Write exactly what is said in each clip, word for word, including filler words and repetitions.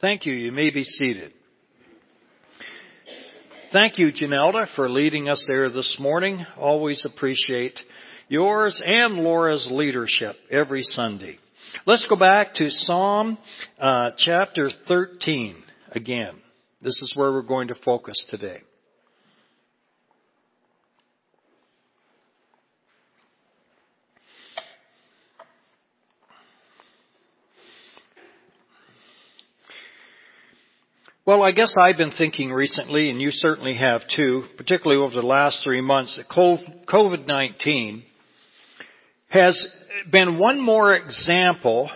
Thank you. You may be seated. Thank you, Janelda, for leading us there this morning. Always appreciate yours and Laura's leadership every Sunday. Let's go back to Psalm uh, chapter thirteen again. This is where we're going to focus today. Well, I guess I've been thinking recently, and you certainly have too, particularly over the last three months, that covid nineteen has been one more example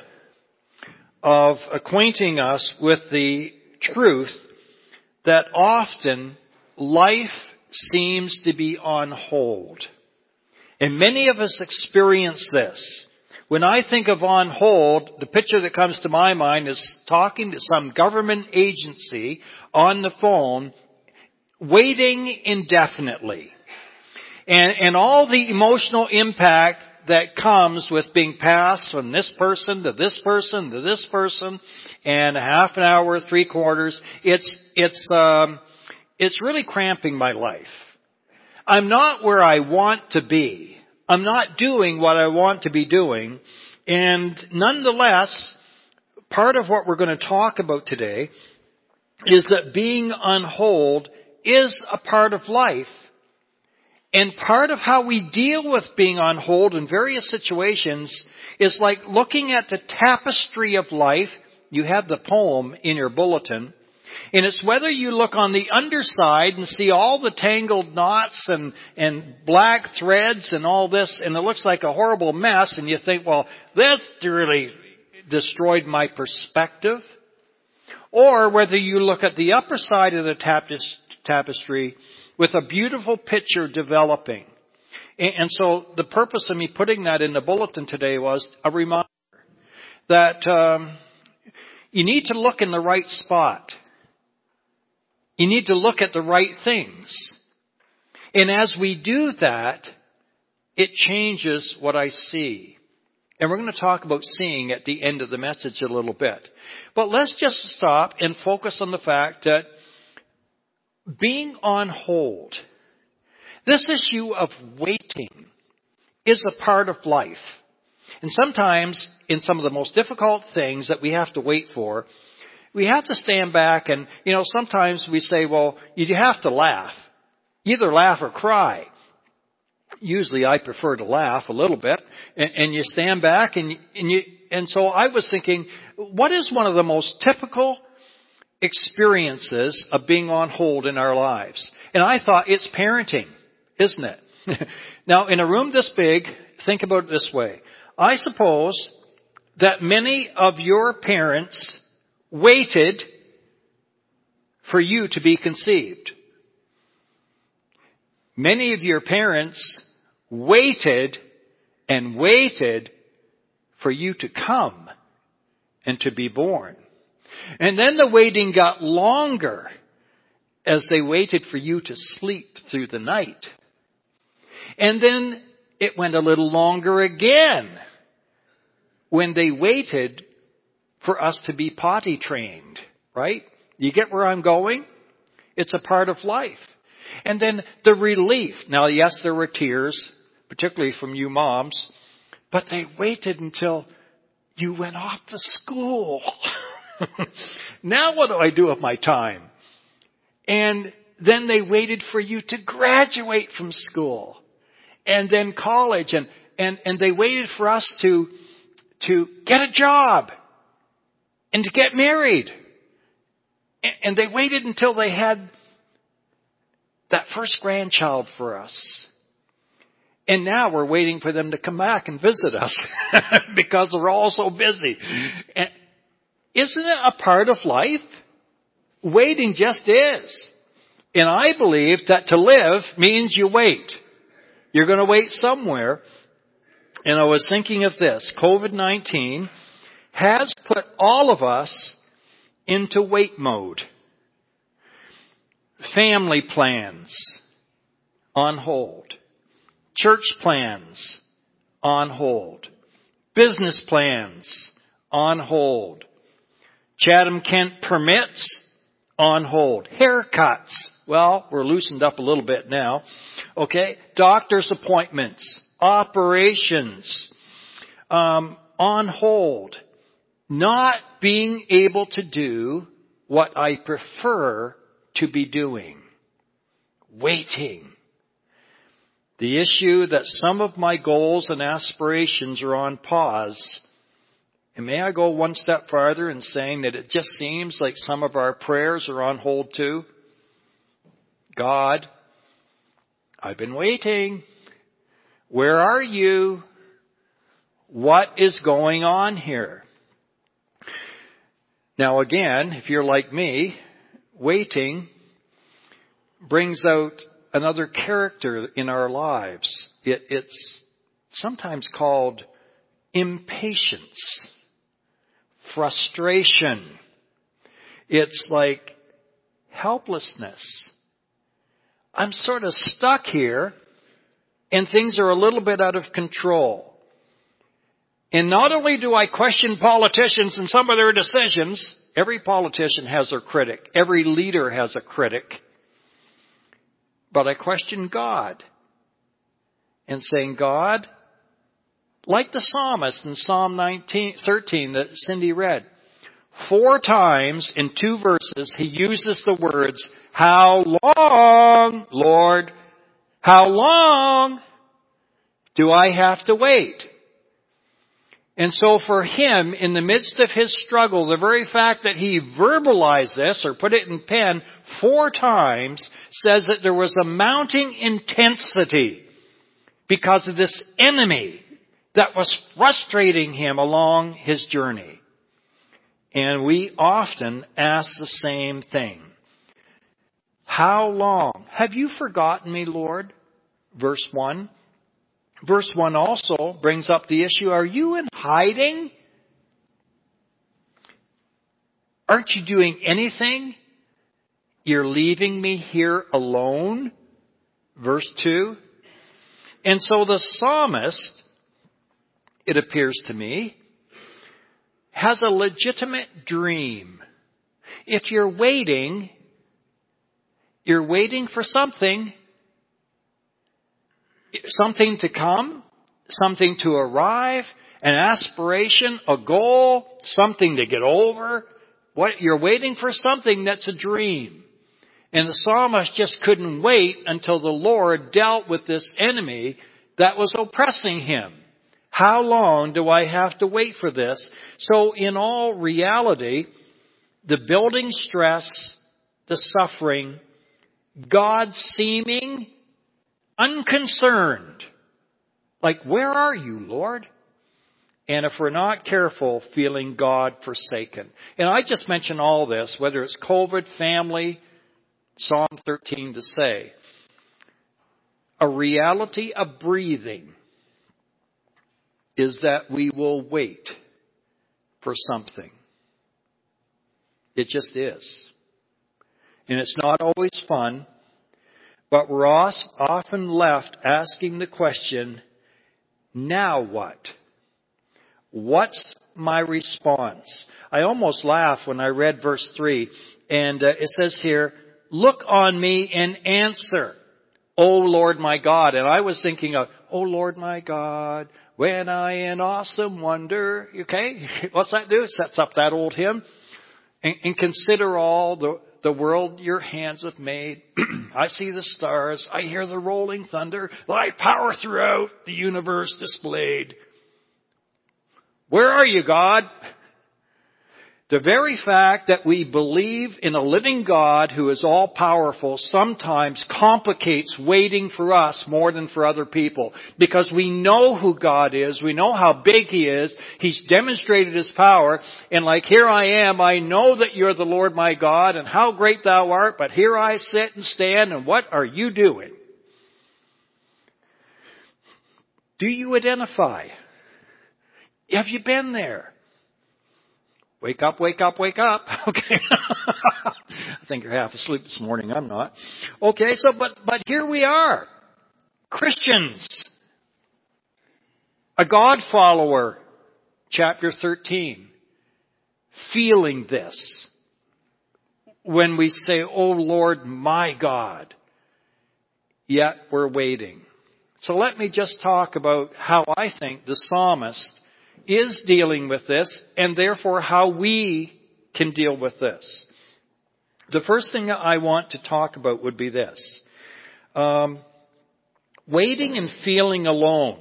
of acquainting us with the truth that often life seems to be on hold. And many of us experience this. When I think of on hold, the picture that comes to my mind is talking to some government agency on the phone, waiting indefinitely. And, and all the emotional impact that comes with being passed from this person to this person to this person, and a half an hour, three quarters, it's, it's, um, it's really cramping my life. I'm not where I want to be. I'm not doing what I want to be doing. And nonetheless, part of what we're going to talk about today is that being on hold is a part of life. And part of how we deal with being on hold in various situations is like looking at the tapestry of life. You have the poem in your bulletin. And it's whether you look on the underside and see all the tangled knots and, and black threads and all this, and it looks like a horrible mess, and you think, well, this really destroyed my perspective. Or whether you look at the upper side of the tapes- tapestry with a beautiful picture developing. And, and so the purpose of me putting that in the bulletin today was a reminder that um, you need to look in the right spot. You need to look at the right things. And as we do that, it changes what I see. And we're going to talk about seeing at the end of the message a little bit. But let's just stop and focus on the fact that being on hold, this issue of waiting, is a part of life. And sometimes in some of the most difficult things that we have to wait for, we have to stand back and, you know, sometimes we say, well, you have to laugh. Either laugh or cry. Usually I prefer to laugh a little bit. And, and you stand back and, and you, and so I was thinking, what is one of the most typical experiences of being on hold in our lives? And I thought it's parenting, isn't it? Now, in a room this big, think about it this way. I suppose that many of your parents waited for you to be conceived. Many of your parents waited and waited for you to come and to be born. And then the waiting got longer as they waited for you to sleep through the night. And then it went a little longer again when they waited for us to be potty trained, right? You get where I'm going? It's a part of life. And then the relief. Now, yes, there were tears, particularly from you moms, but they waited until you went off to school. Now what do I do with my time? And then they waited for you to graduate from school. And then college. And, and, and they waited for us to, to get a job. And to get married. And they waited until they had that first grandchild for us. And now we're waiting for them to come back and visit us because they're all so busy. And isn't it a part of life? Waiting just is. And I believe that to live means you wait. You're going to wait somewhere. And I was thinking of this. covid nineteen has put all of us into wait mode. Family plans on hold. Church plans on hold. Business plans on hold. Chatham-Kent permits, on hold. Haircuts. Well, we're loosened up a little bit now. Okay. Doctor's appointments. Operations. Um, on hold. Not being able to do what I prefer to be doing. Waiting. The issue that some of my goals and aspirations are on pause. And may I go one step farther in saying that it just seems like some of our prayers are on hold too? God, I've been waiting. Where are you? What is going on here? Now again, if you're like me, waiting brings out another character in our lives. It, it's sometimes called impatience, frustration. It's like helplessness. I'm sort of stuck here and things are a little bit out of control. And not only do I question politicians and some of their decisions, every politician has their critic. Every leader has a critic. But I question God. And saying, God, like the psalmist in Psalm nineteen, thirteen that Cindy read, four times in two verses he uses the words, how long, Lord, how long do I have to wait? And so for him, in the midst of his struggle, the very fact that he verbalized this or put it in pen four times says that there was a mounting intensity because of this enemy that was frustrating him along his journey. And we often ask the same thing. How long? Have you forgotten me, Lord? Verse one. Verse one also brings up the issue, are you in hiding? Aren't you doing anything? You're leaving me here alone? Verse two. And so the psalmist, it appears to me, has a legitimate dream. If you're waiting, you're waiting for something. Something to come, something to arrive, an aspiration, a goal, something to get over. What you're waiting for something that's a dream. And the psalmist just couldn't wait until the Lord dealt with this enemy that was oppressing him. How long do I have to wait for this? So in all reality, the building stress, the suffering, God seeming unconcerned. Like, where are you, Lord? And if we're not careful, feeling God forsaken. And I just mention all this, whether it's COVID, family, Psalm thirteen to say, a reality of breathing is that we will wait for something. It just is. And it's not always fun. But we're often left asking the question, now what? What's my response? I almost laughed when I read verse three. And uh, it says here, look on me and answer, O Lord my God. And I was thinking of, O Lord my God, when I in awesome wonder. Okay, what's that do? It sets up that old hymn. And, and consider all the... the world your hands have made. I see the stars. I hear the rolling thunder. Thy power throughout the universe displayed. Where are you, God? The very fact that we believe in a living God who is all powerful sometimes complicates waiting for us more than for other people. Because we know who God is. We know how big He is. He's demonstrated His power. And like, here I am. I know that you're the Lord my God and how great thou art. But here I sit and stand. And what are you doing? Do you identify? Have you been there? Wake up, wake up, wake up. Okay. I think you're half asleep this morning. I'm not. Okay, so, but, but here we are. Christians. A God follower. Chapter thirteen. feeling this when we say, "Oh Lord, my God," yet we're waiting. So let me just talk about how I think the psalmist is dealing with this, and therefore how we can deal with this. The first thing that I want to talk about would be this. Um, waiting and feeling alone.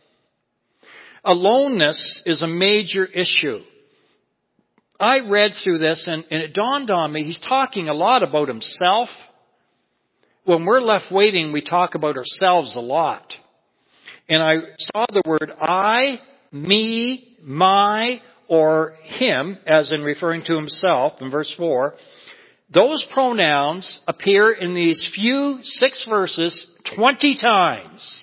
Aloneness is a major issue. I read through this and, and it dawned on me, he's talking a lot about himself. When we're left waiting, we talk about ourselves a lot. And I saw the word I, me, my, or him, as in referring to himself in verse four. Those pronouns appear in these few six verses twenty times.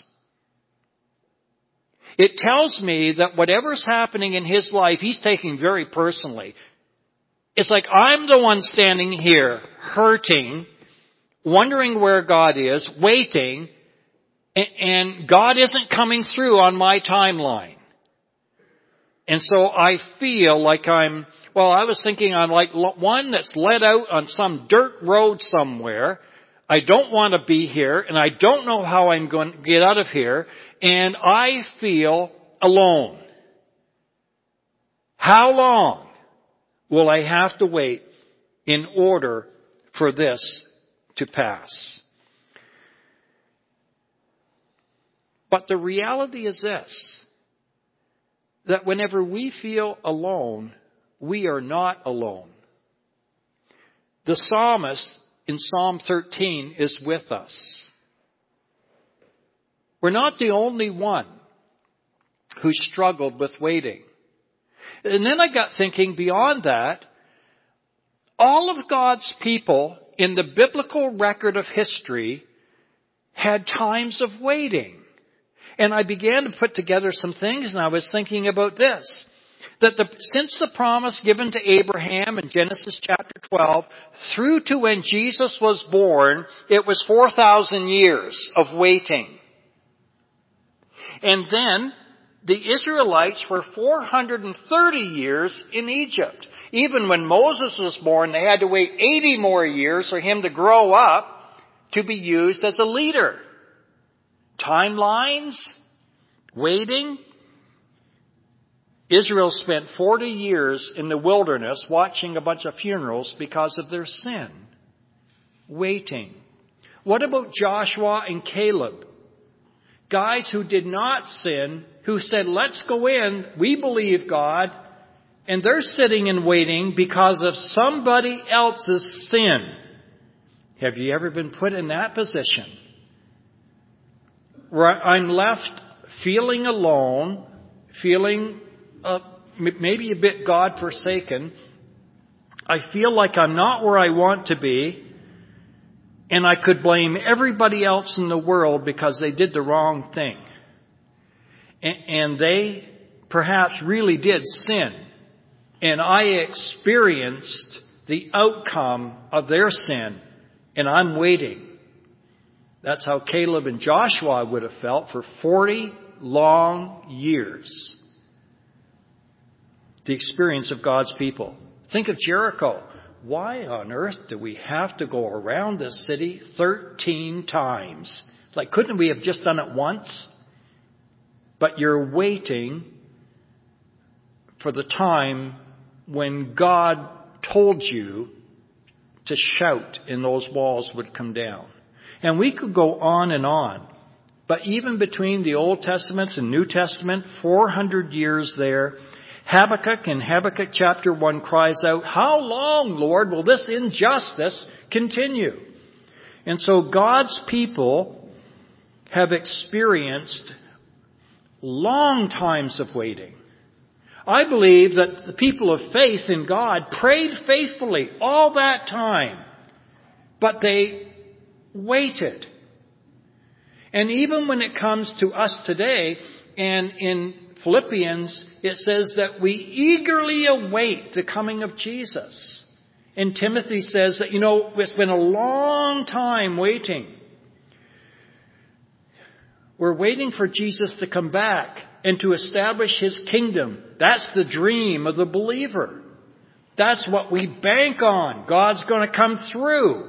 It tells me that whatever's happening in his life, he's taking very personally. It's like I'm the one standing here, hurting, wondering where God is, waiting, and God isn't coming through on my timeline. And so I feel like I'm, well, I was thinking I'm like one that's led out on some dirt road somewhere. I don't want to be here, and I don't know how I'm going to get out of here, and I feel alone. How long will I have to wait in order for this to pass? But the reality is this, that whenever we feel alone, we are not alone. The psalmist in Psalm thirteen is with us. We're not the only one who struggled with waiting. And then I got thinking beyond that, all of God's people in the biblical record of history had times of waiting. And I began to put together some things, and I was thinking about this. That the, since the promise given to Abraham in Genesis chapter twelve, through to when Jesus was born, it was four thousand years of waiting. And then the Israelites were four hundred thirty years in Egypt. Even when Moses was born, they had to wait eighty more years for him to grow up to be used as a leader. Timelines, waiting. Israel spent forty years in the wilderness watching a bunch of funerals because of their sin. Waiting. What about Joshua and Caleb? Guys who did not sin, who said, let's go in, we believe God, and they're sitting and waiting because of somebody else's sin. Have you ever been put in that position? Where I'm left feeling alone, feeling uh, maybe a bit God-forsaken. I feel like I'm not where I want to be, and I could blame everybody else in the world because they did the wrong thing. And, and they perhaps really did sin, and I experienced the outcome of their sin, and I'm waiting. That's how Caleb and Joshua would have felt for forty long years. The experience of God's people. Think of Jericho. Why on earth do we have to go around this city thirteen times? Like, couldn't we have just done it once? But you're waiting for the time when God told you to shout and those walls would come down. And we could go on and on. But even between the Old Testament and New Testament, four hundred years there, Habakkuk in Habakkuk chapter one cries out, how long, Lord, will this injustice continue? And so God's people have experienced long times of waiting. I believe that the people of faith in God prayed faithfully all that time, but they waited. And even when it comes to us today, and in Philippians, it says that we eagerly await the coming of Jesus. And Timothy says that, you know, it's been a long time waiting. We're waiting for Jesus to come back and to establish His kingdom. That's the dream of the believer. That's what we bank on. God's going to come through.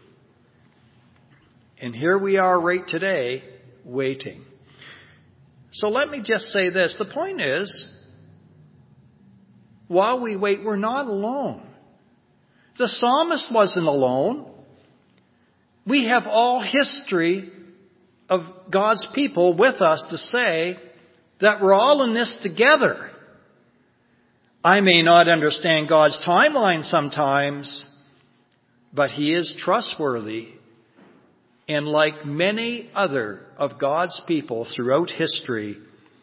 And here we are right today, waiting. So let me just say this. The point is, while we wait, we're not alone. The psalmist wasn't alone. We have all history of God's people with us to say that we're all in this together. I may not understand God's timeline sometimes, but He is trustworthy. And like many other of God's people throughout history,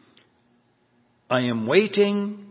I am waiting,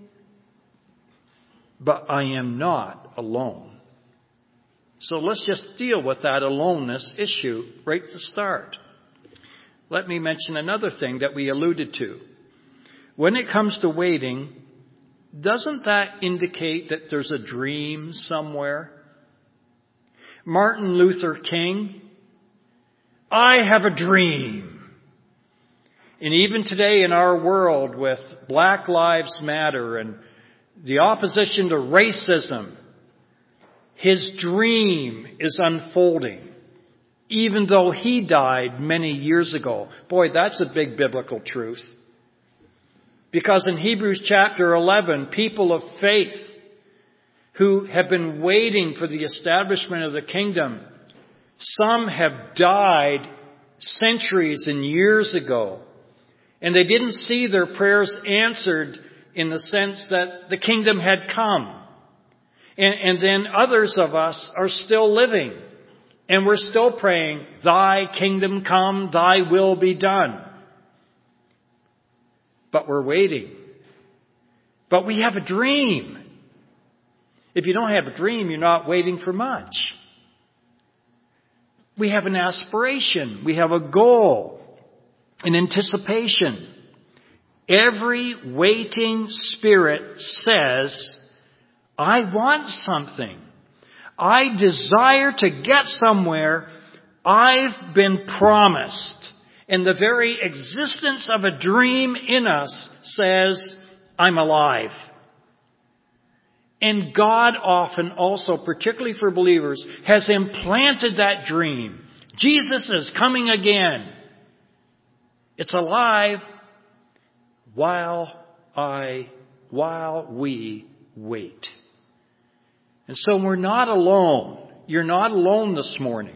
but I am not alone. So let's just deal with that aloneness issue right to start. Let me mention another thing that we alluded to. When it comes to waiting, doesn't that indicate that there's a dream somewhere? Martin Luther King, I have a dream. And even today in our world with Black Lives Matter and the opposition to racism, his dream is unfolding, even though he died many years ago. Boy, that's a big biblical truth. Because in Hebrews chapter eleven, people of faith who have been waiting for the establishment of the kingdom, some have died centuries and years ago. And they didn't see their prayers answered in the sense that the kingdom had come. And, and then others of us are still living. And we're still praying, Thy kingdom come, Thy will be done. But we're waiting. But we have a dream. If you don't have a dream, you're not waiting for much. We have an aspiration. We have a goal, an anticipation. Every waiting spirit says, I want something. I desire to get somewhere. I've been promised. And the very existence of a dream in us says, I'm alive. And God often also, particularly for believers, has implanted that dream. Jesus is coming again. It's alive while I, while we wait. And so we're not alone. You're not alone this morning.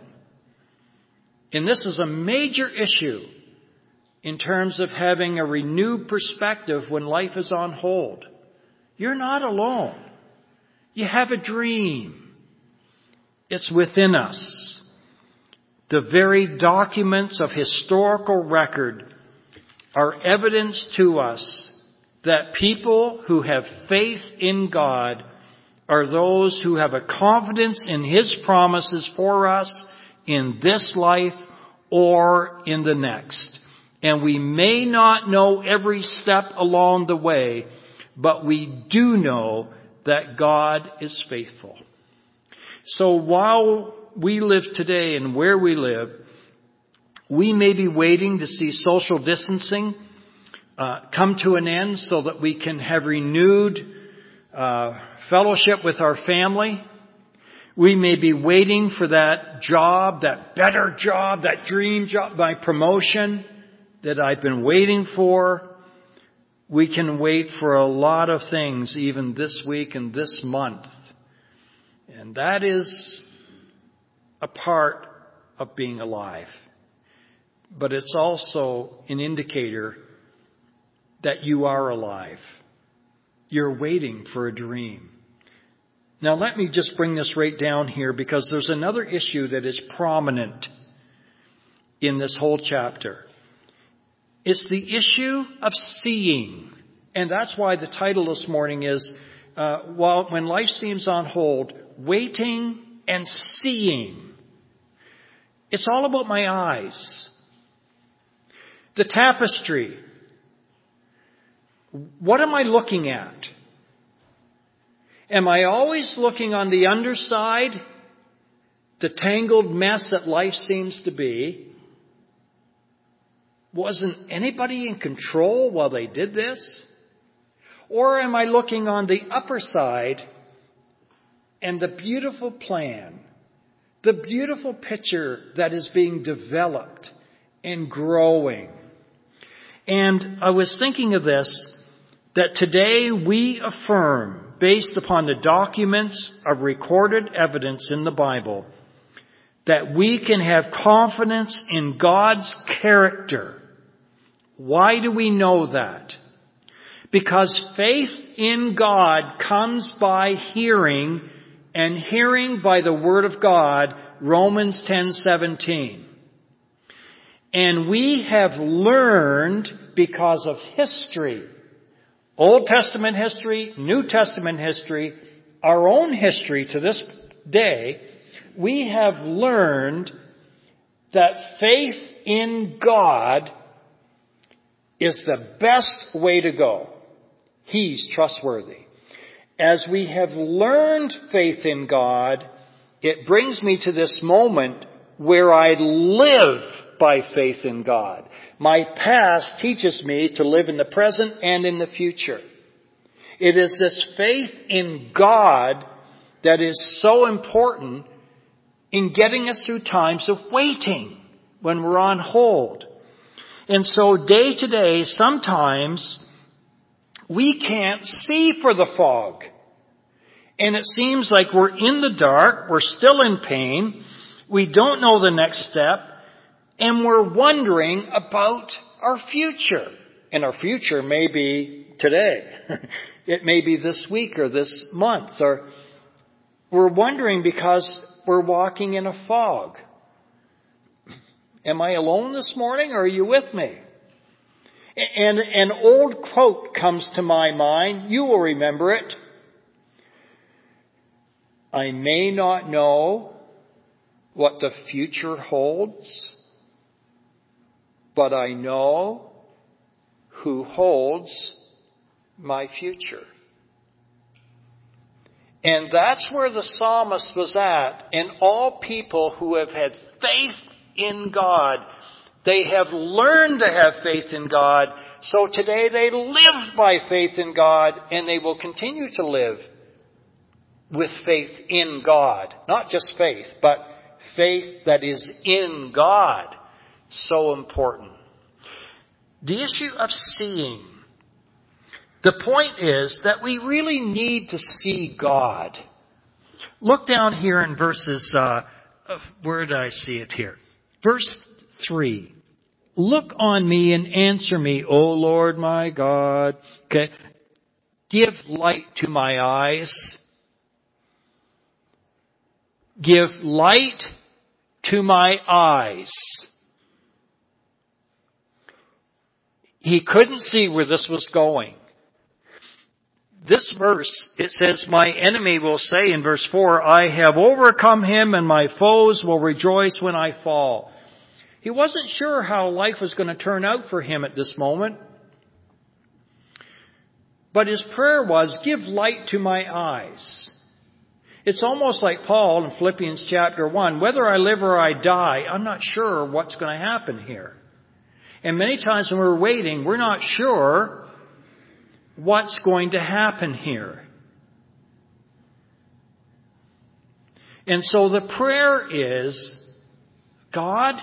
And this is a major issue in terms of having a renewed perspective when life is on hold. You're not alone. You have a dream. It's within us. The very documents of historical record are evidence to us that people who have faith in God are those who have a confidence in His promises for us in this life or in the next. And we may not know every step along the way, but we do know that God is faithful. So while we live today and where we live, we may be waiting to see social distancing uh, come to an end so that we can have renewed uh, fellowship with our family. We may be waiting for that job, that better job, that dream job, my promotion that I've been waiting for. We can wait for a lot of things even this week and this month. And that is a part of being alive. But it's also an indicator that you are alive. You're waiting for a dream. Now let me just bring this right down here because there's another issue that is prominent in this whole chapter. It's the issue of seeing. And that's why the title this morning is, uh, while when life seems on hold, waiting and seeing. It's all about my eyes. The tapestry. What am I looking at? Am I always looking on the underside, the tangled mess that life seems to be? Wasn't anybody in control while they did this? Or am I looking on the upper side and the beautiful plan, the beautiful picture that is being developed and growing. And I was thinking of this, that today we affirm, based upon the documents of recorded evidence in the Bible, that we can have confidence in God's character. Why do we know that? Because faith in God comes by hearing, and hearing by the Word of God, Romans ten seventeen. And we have learned because of history, Old Testament history, New Testament history, our own history to this day, we have learned that faith in God is the best way to go. He's trustworthy. As we have learned faith in God, it brings me to this moment where I live by faith in God. My past teaches me to live in the present and in the future. It is this faith in God that is so important in getting us through times of waiting when we're on hold. And so day to day, sometimes we can't see for the fog. And it seems like we're in the dark, we're still in pain, we don't know the next step, and we're wondering about our future. And our future may be today. It may be this week or this month. Or we're wondering because we're walking in a fog. Am I alone this morning, or are you with me? And an old quote comes to my mind. You will remember it. I may not know what the future holds, but I know who holds my future. And that's where the psalmist was at. And all people who have had faith in God, they have learned to have faith in God. So today they live by faith in God, and they will continue to live with faith in God. Not just faith, but faith that is in God. So important. The issue of seeing. The point is that we really need to see God. Look down here in verses, uh, where did I see it here? Verse three. Look on me and answer me, O Lord my God. Okay. Give light to my eyes. Give light to my eyes. He couldn't see where this was going. This verse, it says, my enemy will say in verse four, I have overcome him and my foes will rejoice when I fall. He wasn't sure how life was going to turn out for him at this moment. But his prayer was, give light to my eyes. It's almost like Paul in Philippians chapter one. Whether I live or I die, I'm not sure what's going to happen here. And many times when we're waiting, we're not sure what's going to happen here. And so the prayer is, God,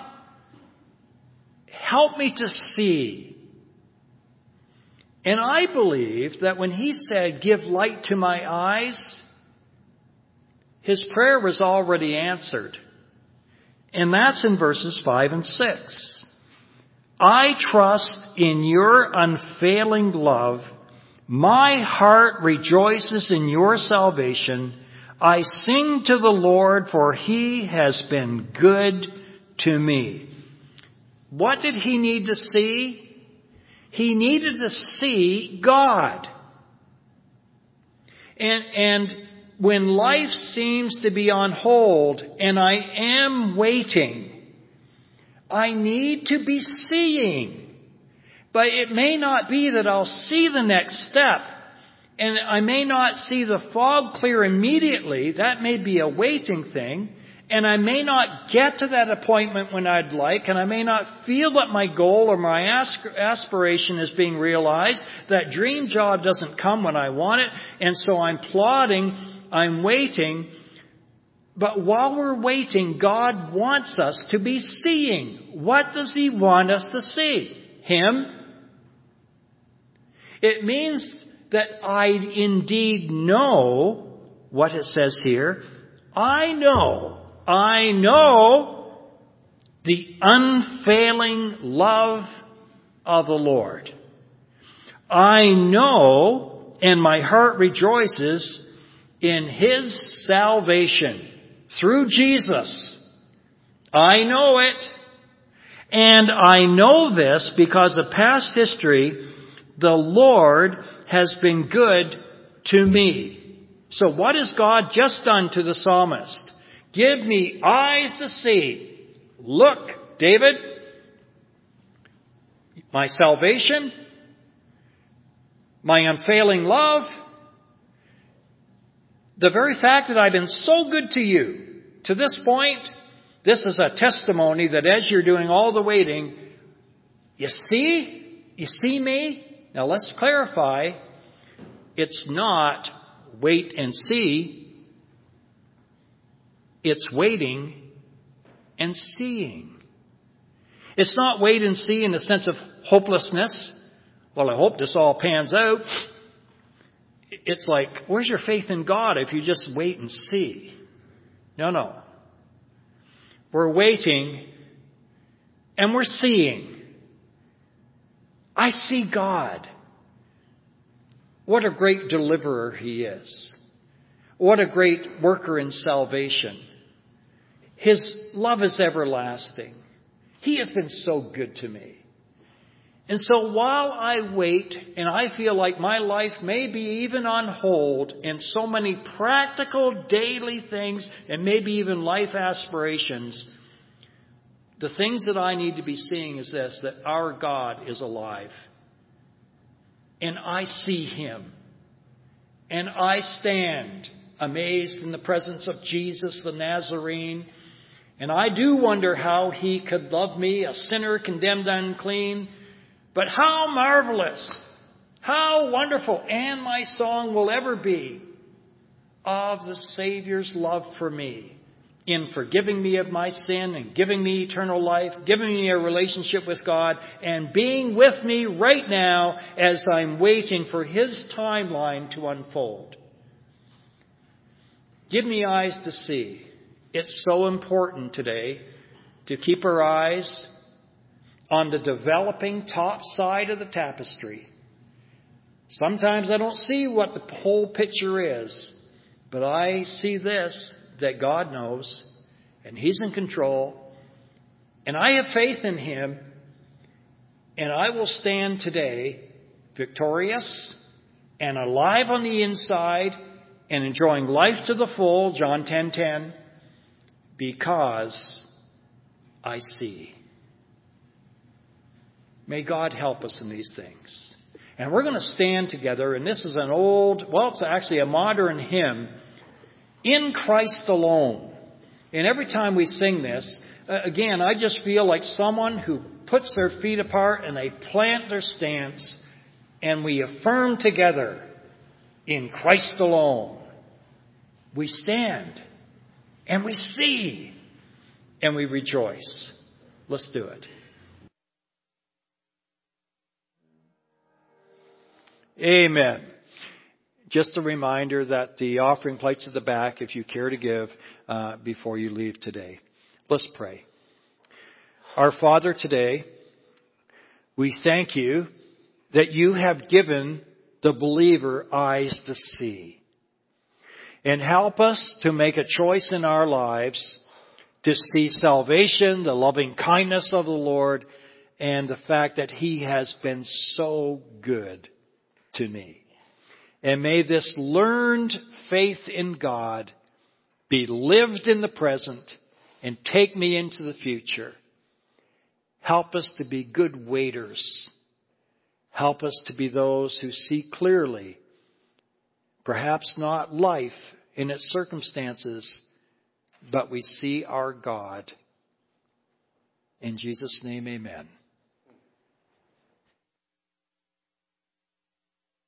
help me to see. And I believe that when he said, give light to my eyes, his prayer was already answered. And that's in verses five and six. I trust in your unfailing love. My heart rejoices in your salvation. I sing to the Lord, for he has been good to me. What did he need to see? He needed to see God. And, and when life seems to be on hold and I am waiting, I need to be seeing. But it may not be that I'll see the next step. And I may not see the fog clear immediately. That may be a waiting thing. And I may not get to that appointment when I'd like. And I may not feel that my goal or my aspiration is being realized. That dream job doesn't come when I want it. And so I'm plodding. I'm waiting. But while we're waiting, God wants us to be seeing. What does He want us to see? Him. It means that I indeed know what it says here. I know, I know the unfailing love of the Lord. I know, and my heart rejoices in His salvation through Jesus. I know it. And I know this because of past history. The Lord has been good to me. So what has God just done to the psalmist? Give me eyes to see. Look, David, my salvation, my unfailing love, the very fact that I've been so good to you to this point, this is a testimony that as you're doing all the waiting, you see, you see me? Now let's clarify, it's not wait and see, it's waiting and seeing. It's not wait and see in the sense of hopelessness. Well, I hope this all pans out. It's like, where's your faith in God if you just wait and see? No, no. We're waiting and we're seeing. I see God. What a great deliverer He is. What a great worker in salvation. His love is everlasting. He has been so good to me. And so while I wait and I feel like my life may be even on hold in so many practical daily things and maybe even life aspirations, the things that I need to be seeing is this, that our God is alive. And I see Him. And I stand amazed in the presence of Jesus the Nazarene. And I do wonder how He could love me, a sinner condemned unclean. But how marvelous, how wonderful, and my song will ever be of the Savior's love for me in forgiving me of my sin and giving me eternal life, giving me a relationship with God, and being with me right now as I'm waiting for His timeline to unfold. Give me eyes to see. It's so important today to keep our eyes on the developing top side of the tapestry. Sometimes I don't see what the whole picture is, but I see this, that God knows, and He's in control, and I have faith in Him, and I will stand today victorious and alive on the inside and enjoying life to the full, John ten ten, because I see. May God help us in these things. And we're going to stand together, and this is an old, well, it's actually a modern hymn, In Christ Alone. And every time we sing this, uh, again, I just feel like someone who puts their feet apart and they plant their stance, and we affirm together, in Christ alone. We stand, and we see, and we rejoice. Let's do it. Amen. Just a reminder that the offering plate's at the back if you care to give uh, before you leave today. Let's pray. Our Father, today, we thank You that You have given the believer eyes to see. And help us to make a choice in our lives to see salvation, the loving kindness of the Lord, and the fact that He has been so good to me. And may this learned faith in God be lived in the present and take me into the future. Help us to be good waiters. Help us to be those who see clearly, perhaps not life in its circumstances, but we see our God. In Jesus' name, amen.